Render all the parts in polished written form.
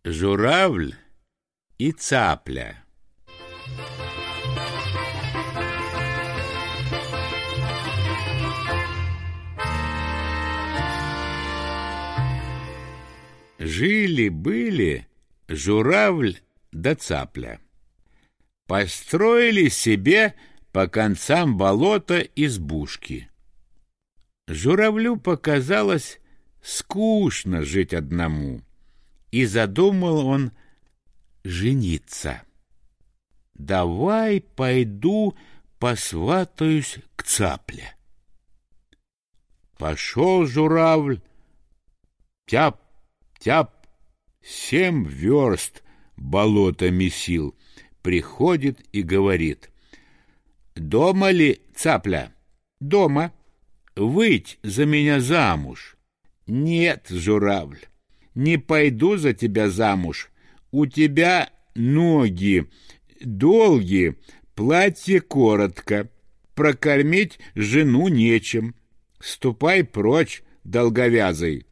Журавль и цапля. Жили-были журавль да цапля. Построили себе по концам болота избушки. Журавлю показалось скучно жить одному, и задумал он жениться. «Давай пойду посватаюсь к цапле». Пошел журавль, тяп-тяп, 7 верст болото месил, приходит и говорит: «Дома ли, цапля?» «Дома. Выйдь за меня замуж». «Нет, журавль, не пойду за тебя замуж. У тебя ноги долгие, платье коротко, прокормить жену нечем. Ступай прочь, долговязый».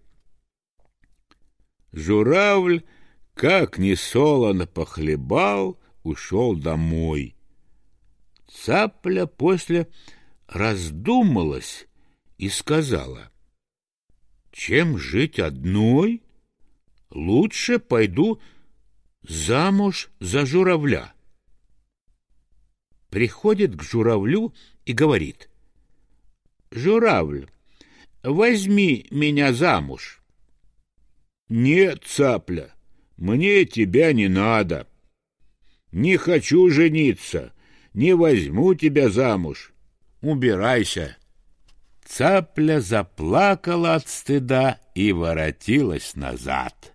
Журавль, как ни солоно похлебал, ушел домой. Цапля после раздумалась и сказала: «Чем жить одной, лучше пойду замуж за журавля». Приходит к журавлю и говорит: «Журавль, возьми меня замуж». «Нет, цапля, мне тебя не надо. Не хочу жениться, не возьму тебя замуж. Убирайся». Цапля заплакала от стыда и воротилась назад.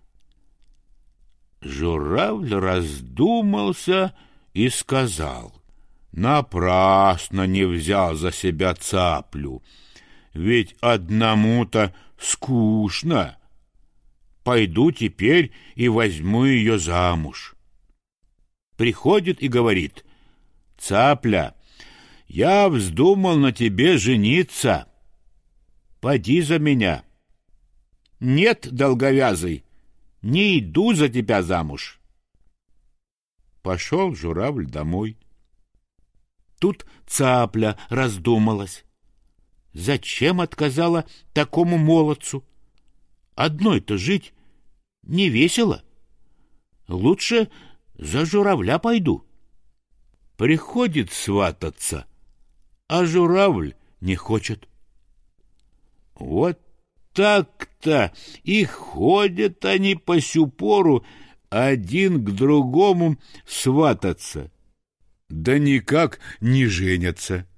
Журавль раздумался и сказал: «Напрасно не взял за себя цаплю, ведь одному-то скучно. Пойду теперь и возьму ее замуж». Приходит и говорит: «Цапля, я вздумал на тебе жениться. Поди за меня». «Нет, долговязый, не иду за тебя замуж». Пошел журавль домой. Тут цапля раздумалась. Зачем отказала такому молодцу? Одной-то жить не весело. Лучше за журавля пойду. Приходит свататься, а журавль не хочет. Вот так-то и ходят они по сю пору один к другому свататься, да никак не женятся.